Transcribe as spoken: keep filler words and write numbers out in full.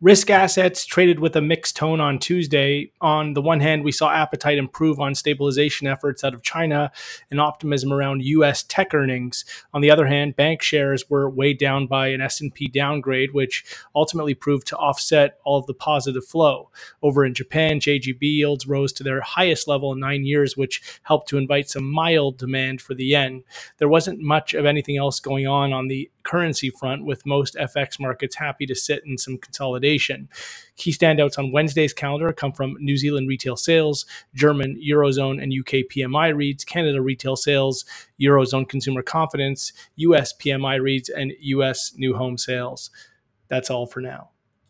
Risk assets traded with a mixed tone on Tuesday. On the one hand, we saw appetite improve on stabilization efforts out of China and optimism around U S tech earnings. On the other hand, bank shares were weighed down by an S and P downgrade, which ultimately proved to offset all of the positive flow. Over in Japan, J G B yields rose to their highest level in nine years, which helped to invite some mild demand for the yen. There wasn't much of anything else going on on the currency front, with most F X markets happy to sit in some consolidation. Key standouts on Wednesday's calendar come from New Zealand retail sales, German, Eurozone, and U K P M I reads, Canada retail sales, Eurozone consumer confidence, U S P M I reads, and U S new home sales. That's all for now.